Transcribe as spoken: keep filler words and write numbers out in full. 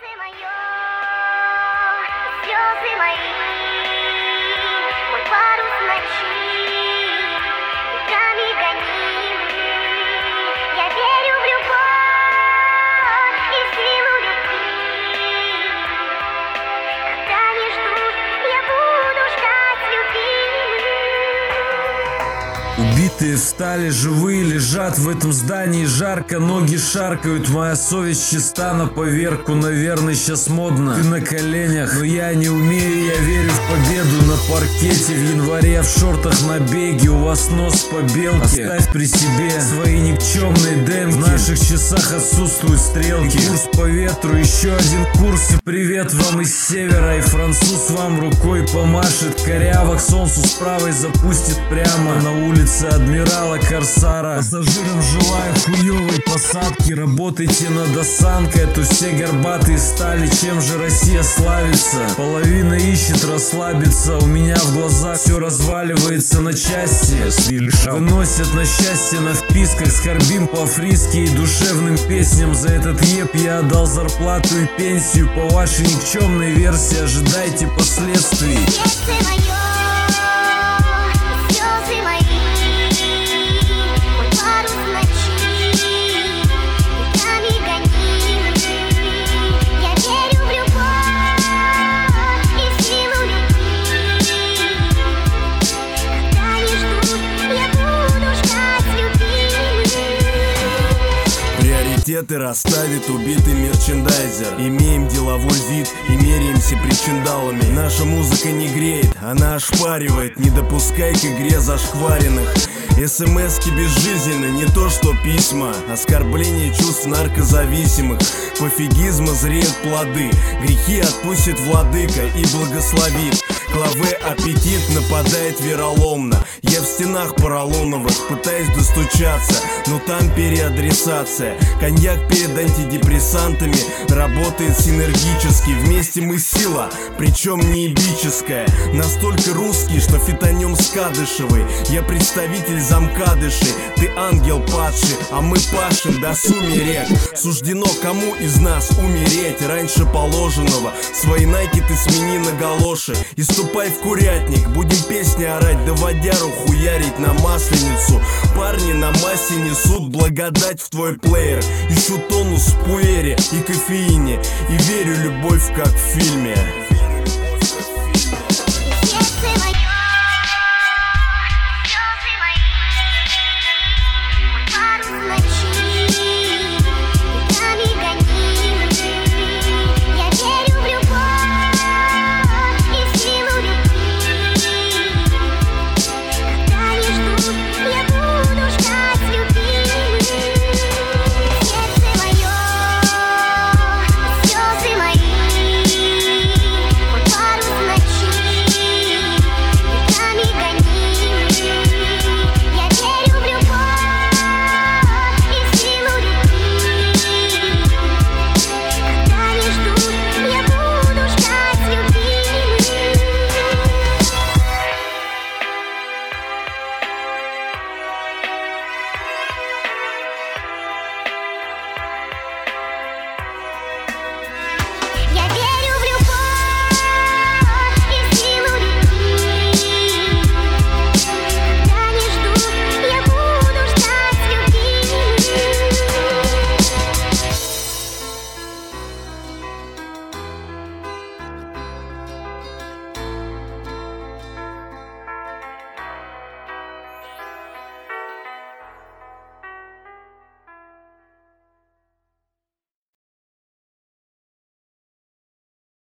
Сердце мое, слезы мои, мой парус ночи, ветрами гонимый. Я верю в любовь и силу любви. Когда не ждут, я буду ждать любимых. Убитые встали, живые лежат в этом здании. Жарко, ноги шаркают, моя совесть чиста на поверку. Наверное, сейчас модно, ты на коленях, но я не умею, я верю в победу. На паркете в январе в шортах на беге. У вас нос по белке, оставь при себе свои никчемные демки. В наших часах отсутствуют стрелки. И курс по ветру, еще один курс. И привет вам из севера, и француз вам рукой помашет. Коряво к солнцу с правой запустит прямо на улице адмирала Корсара. Пассажирам желаю хуевой посадки. Работайте над осанкой, а то все горбатые стали. Чем же Россия славится? Половина ищет расслабиться. У меня в глазах все разваливается на части. Выносят на счастье на вписках. Скорбим по-фриски и душевным песням. За этот еп я отдал зарплату и пенсию. По вашей никчемной версии ожидайте последствий. Сердце мое, слезы мои, мой парус ночи, ветрами гонимый. Я верю в любовь и силу любви. Когда не ждут, я буду ждать любимых. Приоритеты расставит убитый мерчендайзер. Имеем деловой вид и меряемся причиндалами. Наша музыка не греет, она ошпаривает. Не допускай к игре зашкваренных. СМСки безжизненны, не то что письма. Оскорбление чувств наркозависимых. Пофигизма зреют плоды. Грехи отпустит владыка и благословит. Клаве аппетит нападает вероломно. Я в стенах поролоновых пытаюсь достучаться, но там переадресация. Коньяк перед антидепрессантами работает синергически. Вместе мы сила, причем не эбическая. Настолько русский, что фитонем с Кадышевой. Я представитель замкадыши, ты ангел падший, а мы пашем до сумерек. Суждено кому из нас умереть раньше положенного. Свои найки ты смени на галоши и ступай в курятник. Будем песни орать, да водяру хуярить на масленицу. Парни на массе несут благодать в твой плеер. Ищу тонус в пуэре и кофеине, и верю любовь как в фильме.